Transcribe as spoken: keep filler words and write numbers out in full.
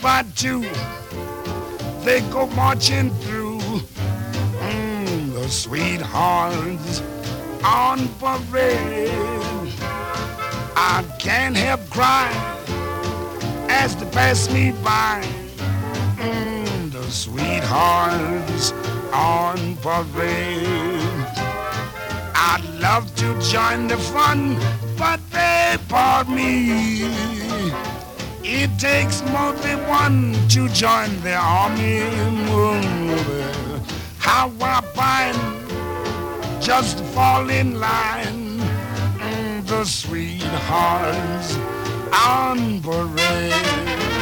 by two, they go marching through. Mm, the sweethearts on parade. I can't help crying as they pass me by. Mm, the sweethearts on parade. I'd love to join the fun, but they part me. It takes more than one to join the army. How I pine just to fall in line. Mm, the sweethearts on parade.